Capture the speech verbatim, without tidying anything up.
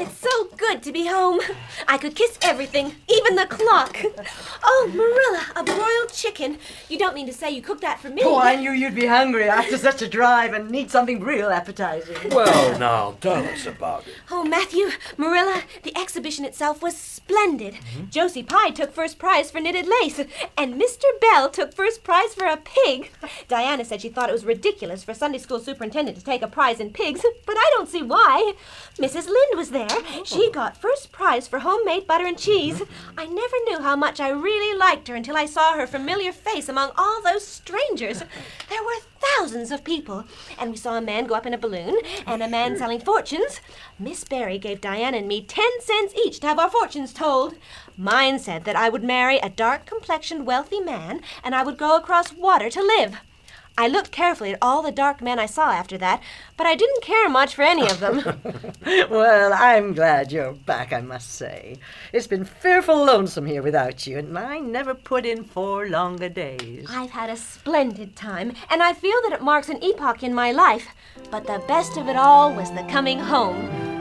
it's so good to be home. I could kiss everything, even the clock. Oh, Marilla, a broiled chicken. You don't mean to say you cooked that for me? Oh, I knew you'd be hungry after such a drive and need something real appetizing. Well, now, tell us about it. Oh, Matthew, Marilla, the exhibition itself was splendid. Mm-hmm. Josie Pye took first prize for knitted lace, and Mister Bell took first prize for a pig. Diana said she thought it was ridiculous for Sunday school superintendent to take a prize in pigs, but I don't see why. Missus Lynde was there. She got first prize for homemade butter and cheese. I never knew how much I really liked her until I saw her familiar face among all those strangers. There were thousands of people, and we saw a man go up in a balloon and a man selling fortunes. Miss Barry gave Diana and me ten cents each to have our fortunes told. Mine said that I would marry a dark-complexioned, wealthy man and I would go across water to live. I looked carefully at all the dark men I saw after that, but I didn't care much for any of them. Well, I'm glad you're back, I must say. It's been fearful lonesome here without you, and I never put in four longer days. I've had a splendid time, and I feel that it marks an epoch in my life. But the best of it all was the coming home.